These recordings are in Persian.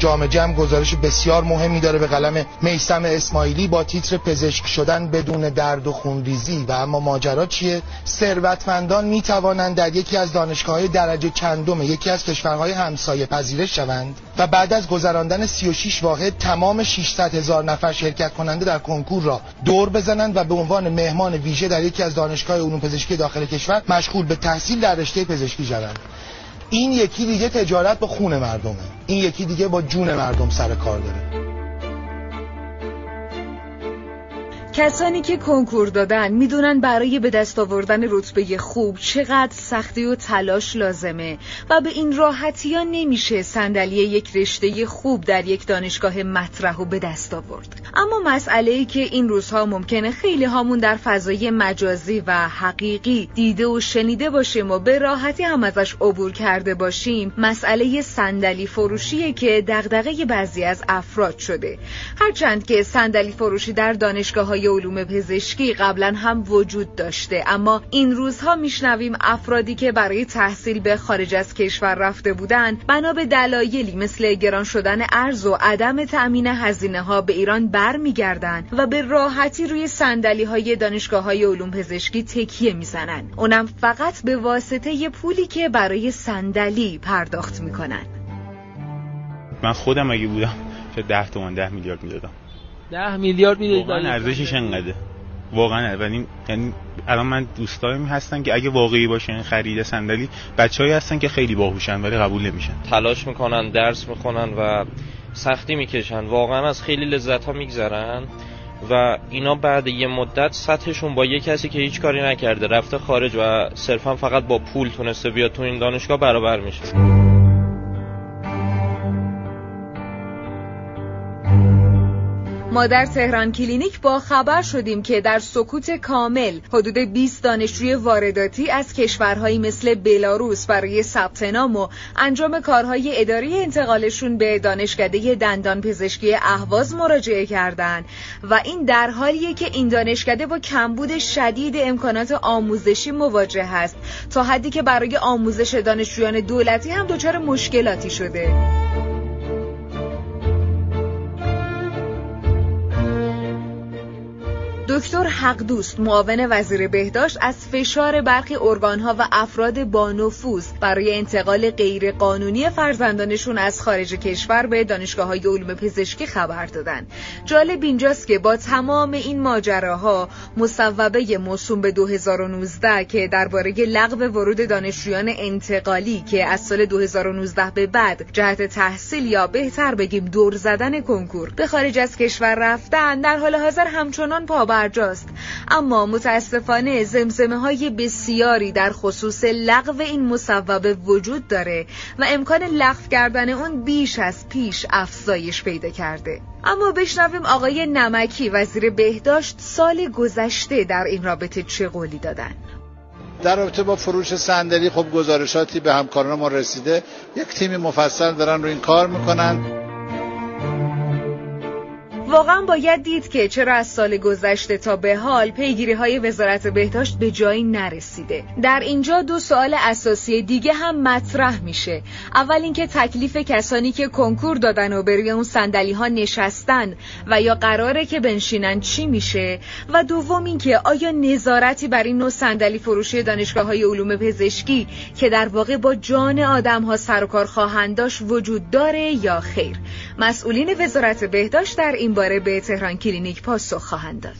جام جم گزارش بسیار مهمی داره به قلم میثم اسماعیلی با تیتر پزشک شدن بدون درد و خونریزی. و اما ماجرا چیه؟ ثروتمندان می توانند در یکی از دانشگاه‌های درجه چندم یکی از کشورهای همسایه پذیرش شوند و بعد از گذراندن 36 واحد تمام 600,000 نفر شرکت کننده در کنکور را دور بزنند و به عنوان مهمان ویژه در یکی از دانشگاه علوم پزشکی داخل کشور مشغول به تحصیل در رشته پزشکی شوند. این یکی دیگه تجارت با خون مردمه، این یکی دیگه با جون مردم سر کار داره. کسانی که کنکور دادن میدونن برای به دست آوردن رتبه خوب چقدر سختی و تلاش لازمه و به این راحتی ها نمیشه صندلی یک رشته خوب در یک دانشگاه مطرح و به دست آورد. اما مسئله‌ای که این روزها ممکنه خیلی هامون در فضای مجازی و حقیقی دیده و شنیده باشیم و به راحتی هم ازش عبور کرده باشیم، مسئله صندلی فروشیه که دغدغه بعضی از افراد شده. هرچند که صندلی فروشی در دانشگاه‌های علوم پزشکی قبلا هم وجود داشته، اما این روزها میشنویم افرادی که برای تحصیل به خارج از کشور رفته بودن بنا به دلایلی مثل گران شدن ارز و عدم تأمین هزینه‌ها به ایران برمیگردن و به راحتی روی صندلی‌های دانشگاه‌های علوم پزشکی تکیه میزنن، اونم فقط به واسطه پولی که برای صندلی پرداخت میکنن. من خودم اگه بودم چه 10 تومن 10 میلیارد میدادم. 10 میلیارد میدید؟ واقعا ارزشش انقدره، واقعا. یعنی الان من دوستایم هستن که اگه واقعی باشه این خرید صندلی، بچه‌ای هستن که خیلی باهوشن ولی قبول نمیشن، تلاش میکنن، درس میخونن و سختی میکشن، واقعا از خیلی لذت‌ها میگذرن و اینا بعد یه مدت سطحشون با یه کسی که هیچ کاری نکرده رفته خارج و صرفا فقط با پول تونسته بیاد تو این دانشگاه برابر میشه. ما در تهران کلینیک با خبر شدیم که در سکوت کامل حدود 20 دانشجوی وارداتی از کشورهایی مثل بلاروس برای ثبت نام و انجام کارهای اداری انتقالشون به دانشکده دندان پزشکی اهواز مراجعه کردند و این در حالیه که این دانشکده با کمبود شدید امکانات آموزشی مواجه است، تا حدی که برای آموزش دانشجویان دولتی هم دچار مشکلاتی شده. دکتر حقدوست معاون وزیر بهداشت از فشار برخی ارگان‌ها و افراد با نفوذ برای انتقال غیر قانونی فرزندانشون از خارج کشور به دانشگاه‌های علوم پزشکی خبر دادن. جالب اینجاست که با تمام این ماجراها مصوبه موسوم به 2019 که درباره لغو ورود دانشجویان انتقالی که از سال 2019 به بعد جهت تحصیل یا بهتر بگیم دور زدن کنکور به خارج از کشور رفتن، در حال حاضر همچنان پابرجاست. اما متاسفانه زمزمه‌های بسیاری در خصوص لغو این مصوبه وجود داره و امکان لغو کردن اون بیش از پیش افزایش پیدا کرده. اما بشنویم آقای نمکی وزیر بهداشت سال گذشته در این رابطه چه قولی دادن. در رابطه با فروش صندلی خب گزارشاتی به همکاران ما رسیده، یک تیم مفصل دارن رو این کار میکنن. واقعا باید دید که چرا از سال گذشته تا به حال پیگیری‌های وزارت بهداشت به جایی نرسیده. در اینجا دو سوال اساسی دیگه هم مطرح میشه. اول اینکه تکلیف کسانی که کنکور دادن و بروی اون صندلی‌ها نشستن و یا قراره که بنشینن چی میشه؟ و دوم اینکه آیا نظارتی بر این نوع صندلی فروشی دانشگاه‌های علوم پزشکی که در واقع با جان آدم‌ها سر و کار خواهند داشت وجود داره یا خیر؟ مسئولین وزارت بهداشت در این باره به تهران کلینیک پاسخ خواهند داد.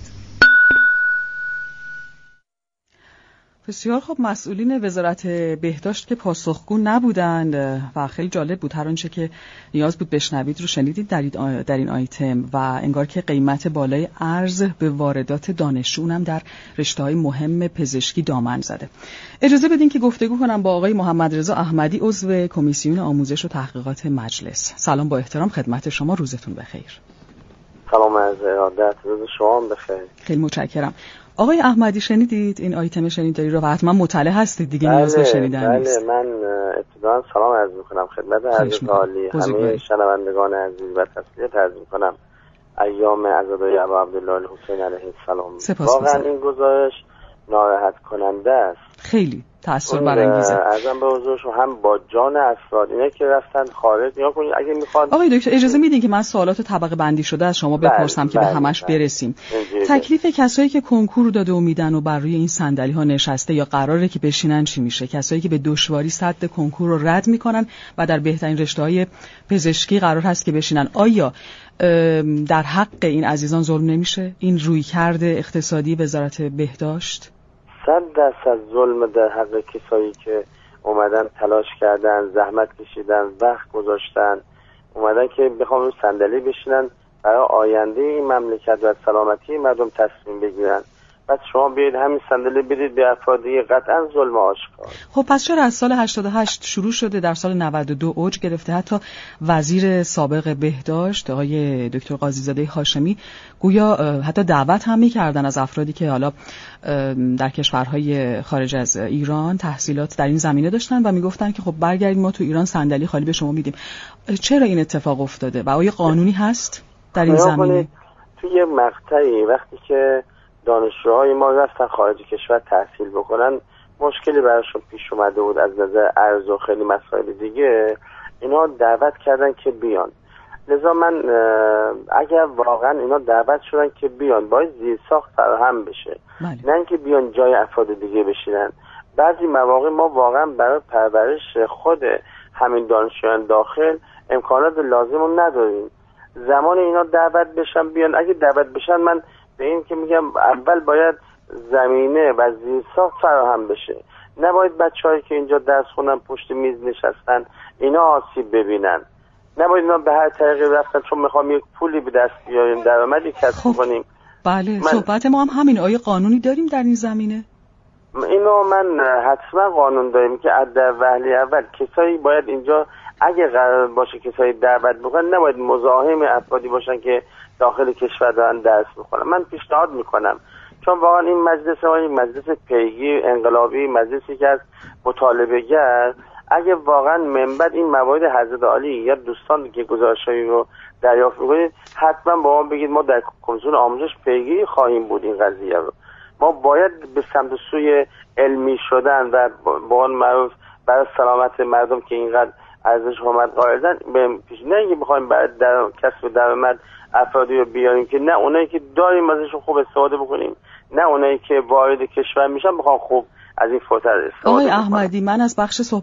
بسیار خب، مسئولین وزارت بهداشت که پاسخگو نبودند و خیلی جالب بود، هر آنچه که نیاز بود بشنوید رو شنیدید در این آیتم و انگار که قیمت بالای ارز به واردات دانشجو هم در رشته‌های مهم پزشکی دامن زده. اجازه بدین که گفتگو کنم با آقای محمد رضا احمدی عضو کمیسیون آموزش و تحقیقات مجلس. سلام، با احترام خدمت شما، روزتون بخیر. سلام، از ارادت، روز شما بخیر. خیلی متشکرم. آقای احمدی شنیدید این آیتم شنیداری رو و حتما مطلع هستید دیگه، نیاز به شنیدن نیست. بله، من ابتداً سلام عرض می‌کنم خدمت حضرت عالی، همه شنوندگان عزیز و تسلیت عرض می‌کنم ایام عزاداری ابا عبدالله الحسین علیه السلام. واقعا این گزارش ناراحت کننده است. خیلی تأثیر برانگیزه. ازم به حضورشون هم با جان افراد اینا که رفتن خارج نگاه کنید اگه میخواد. آقای دکتر اجازه میدین که من سوالات طبقه بندی شده از شما بپرسم که به همش برسیم. تکلیف کسایی که کنکور داده و میدن و بر روی این صندلی ها نشسته یا قراره که بشینن چی میشه؟ کسایی که به دشواری سد کنکور رو رد میکنن و در بهترین رشته‌های پزشکی قرار هست که بشینن، آیا در حق این عزیزان ظلم نمیشه؟ این رویکرد اقتصادی وزارت بهداشت 100% ظلم در حق کسایی که اومدن تلاش کردن، زحمت کشیدن، وقت گذاشتن، اومدن که بخوام روی صندلی بشینن برای آینده این مملکت و سلامتی مردم تصمیم بگیرن. پس شما بیاید همین صندلی بدید به افرادی قطعا ظلم آشکار. خب پس چرا از سال 88 شروع شده در سال 92 اوج گرفته؟ حتی وزیر سابق بهداشت آقای دکتر قاضی‌زاده هاشمی گویا حتی دعوت هم می‌کردن از افرادی که حالا در کشورهای خارج از ایران تحصیلات در این زمینه داشتن و میگفتن که خب برگردید ما تو ایران صندلی خالی به شما میدیم. چرا این اتفاق افتاده و آیا قانونی هست در این زمینه؟ توی یه مقطعی وقتی که دانشجوهای ما رفتن خارج کشور تحصیل بکنن مشکلی براشون پیش اومده بود از نظر ارز و خیلی مسائل دیگه، اینا دعوت کردن که بیان. لذا من اگر واقعا اینا دعوت شدن که بیان باید زیرساخت فراهم بشه، نه اینکه بیان جای افراد دیگه بشینن. بعضی مواقع ما واقعا برای پرورش خود همین دانشجویان داخل امکانات لازم رو نداریم. زمان اینا دعوت بشن بیان، اگه دعوت بشن من به این که میگم اول باید زمینه و زیرساخت فراهم بشه، نباید بچه‌هایی که اینجا درس خوندن پشت میز نشستن اینا آسیب ببینن، نباید اینا به هر طریقی رفتن چون میخوام یک پولی به دست بیاریم درآمدی کسب کنیم. بله صحبت ما هم همین. آیا قانونی داریم در این زمینه؟ اینو من حتما قانون داریم که در وهله اول کسایی باید اینجا اگه قرار باشه کسایی دعوت بکنن نباید مزاحم افرادی باشن که داخل کشور دارن درس میخونن. من پیشنهاد میکنم چون واقعا این مجلس ما این مجلس پیگیر انقلابی، مجلسی که از مطالبه‌گر، اگه واقعا منبع این موارد حضرت عالی یا دوستان که گزارشایی رو دریافت میکنید حتما با ما بگید، ما در کمیسیون آموزش پیگیری خواهیم بود این قضیه رو. ما باید به سمت سوی علمی شدن و با اون معروف برای سلامت مردم که اینقدر ارزش حرمت قائلن نه اینکه بخوایم برای کسب درآمد افرادی رو بیاریم که نه اونایی که داریم ازشون خوب استفاده بکنیم، نه اونایی که وارد کشور میشن بخوام خوب از این فرصت استفاده آقای احمدی، من از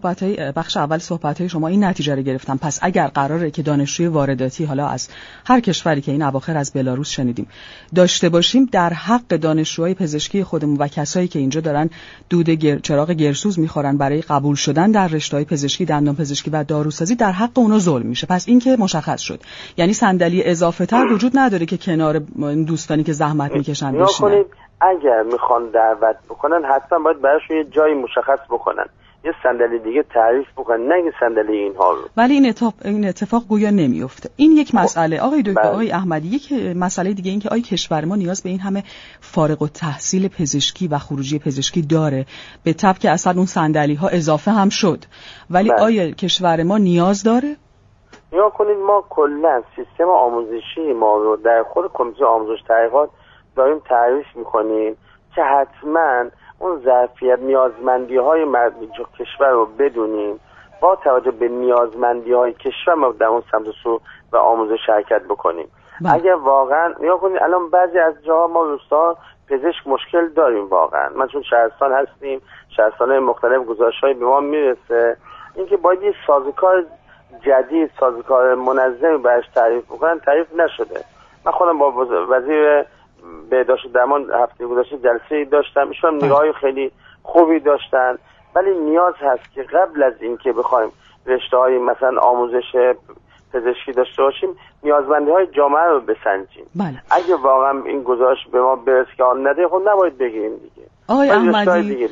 بخش اول صحبت‌های شما این نتیجه رو گرفتم. پس اگر قراره که دانشجوی وارداتی حالا از هر کشوری که این اواخر از بلاروس شنیدیم داشته باشیم، در حق دانشجوهای پزشکی خودمون و کسایی که اینجا دارن چراغ گرسوز میخورن برای قبول شدن در رشته‌های پزشکی، دندانپزشکی و داروسازی، در حق اونا ظلم میشه. پس این که مشخص شد، یعنی صندلی اضافه تر وجود نداره که کنار دوستانی که زحمت میکشن بشینن. اگر میخوان دعوت بکنن حتما باید براشون یه جایی مشخص بکنن، یه صندلی دیگه تعریف بکنن، نه یه صندلی اینها رو. ولی این اتفاق گویا نمیفته. این یک مسئله. آقای دکتر آقای احمدی، یک مسئله دیگه این که آیا کشور ما نیاز به این همه فارغ التحصیل پزشکی و خروجی پزشکی داره؟ به طب که اصلا اون صندلی ها اضافه هم شد، ولی آیا کشور ما نیاز داره؟ نگاه کنید، ما کلا سیستم آموزشی ما رو در خود کمیته آموزش تحقیقات داریم تعریف میکنیم که حتما اون ظرفیت نیازمندی‌های کشور رو بدونیم، با توجه به نیازمندی‌های کشور ما در اون سمت سو و آموزش شرکت بکنیم. اگر واقعا نگاه کنید الان بعضی از جاها ما روستا پزشک مشکل داریم واقعا. من چون شهرستان هستیم، شهرستان‌های مختلف گزارش‌های به ما میرسه اینکه باید یه سازوکار جدید، سازوکار منظمی براش تعریف بکنن، تعریف نشده. من خودم با وزیر بهداشت درمان هفته گذشته جلسه‌ای داشتم، ایشون نگاهی خیلی خوبی داشتن، ولی نیاز هست که قبل از اینکه بخوایم رشته‌های مثلا آموزش پزشکی داشته باشیم نیازمندی‌های جامعه رو بسنجیم. اگه واقعا این گزارش به ما برسه که آن نده، خب نباید بگیریم دیگه. آقای احمدی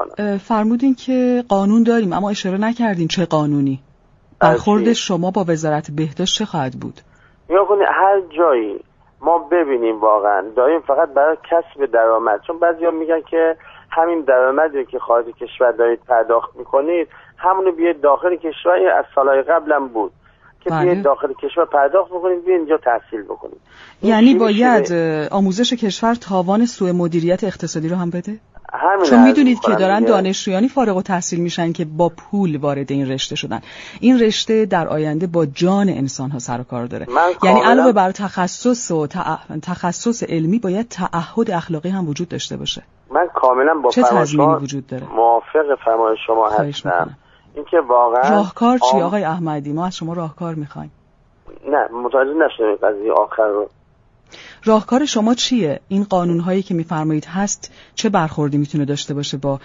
فرمودین که قانون داریم، اما اشاره نکردین چه قانونی. برخورد شما با وزارت بهداشت چه خواهد بود؟ یا کنید هر جایی ما ببینیم واقعا داریم فقط برای کسب درآمد، چون بعضیا میگن که همین درآمدی که خارج کشور دارید پرداخت میکنید همونو بیاید داخل کشور، از سالهای قبلم بود که بیاید داخل کشور پرداخت بکنید، بیاید اینجا تحصیل بکنید. یعنی باید آموزش کشور تاوان سوء مدیریت اقتصادی رو هم بده؟ چون میدونید که دارن دانشجویانی فارغ التحصیل میشن که با پول وارد این رشته شدن. این رشته در آینده با جان انسان ها سر و کار داره. یعنی علاوه بر تخصص و تخصص علمی باید تعهد اخلاقی هم وجود داشته باشه. من کاملا با فرمایش شما موافق فرمایش شما هستم. اینکه واقعا راهکار چی آقای احمدی؟ ما از شما راهکار میخوایم. نه متوجه نشدم قضیه آخر رو. راهکار شما چیه؟ این قانون‌هایی که می‌فرمایید هست چه برخوردی میتونه داشته باشه با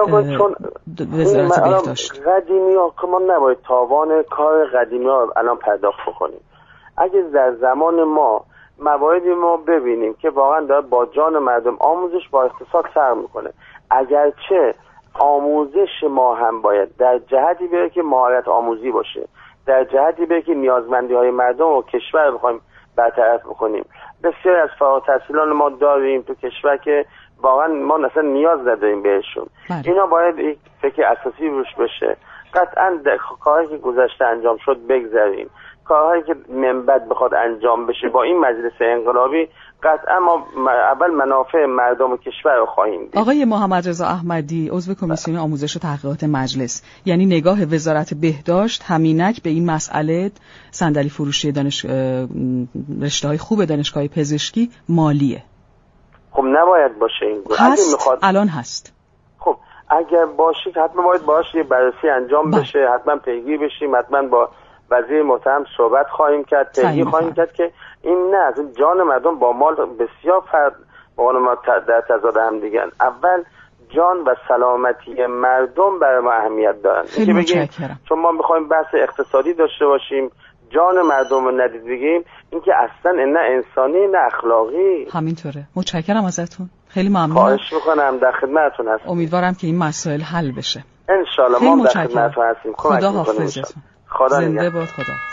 وزارت بهداشت؟ قدیمی‌ها که ما نباید تاوان کار قدیمی‌ها الان پرداخت بکنیم. اگه در زمان ما مواردی ما ببینیم که واقعا داره با جان مردم آموزش با اقتصاد فرق میکنه، اگرچه آموزش ما هم باید در جهتی بره که مهارت آموزی باشه، در جهتی بره که نیازمندی‌های مردم و کشور بخوایم برطرف بکنیم. بسیاری از فارغ التحصیلان ما داریم تو کشور که واقعا ما اصلا نیاز نداریم بهشون. اینا باید یک فکر اساسی روش بشه. قطعا کارهایی که گذشته انجام شد بگذاریم، کارهایی که من بعد بخواد انجام بشه با این مجلس انقلابی قطعا ما اول منافع مردم و کشور رو خواهیم دید. آقای محمد رضا احمدی عضو کمیسیون آموزش و تحقیقات مجلس، یعنی نگاه وزارت بهداشت همینک به این مسئله صندلی فروشی رشته‌های خوب دانشگاه پزشکی مالیه؟ خب نباید باشه این هست، الان هست. خب اگر باشید حتما باید باشه بررسی انجام بشه، حتما پیگیر بشیم، حتما با وزیر محترم صحبت خواهیم کرد، پیگیر خواهیم کرد که این نه از جان مردم با مال بسیار فرد با ما در تضاد هم دیگن. اول جان و سلامتی مردم برای ما اهمیت دارن. خیلی متشکرم. چون ما میخوایم بحث اقتصادی داشته باشیم، جان مردم رو ندید بگیم، این که اصلا نه انسانی نه اخلاقی. همینطوره. متشکرم ازتون. خیلی ممنونم. خواهش میکنم، در خدمتتون هستم. امیدوارم که این مسائل حل بشه. ان شاء الله ما در خدمتتون هستیم. خدا حافظتون. خدا زنده باد. خدا.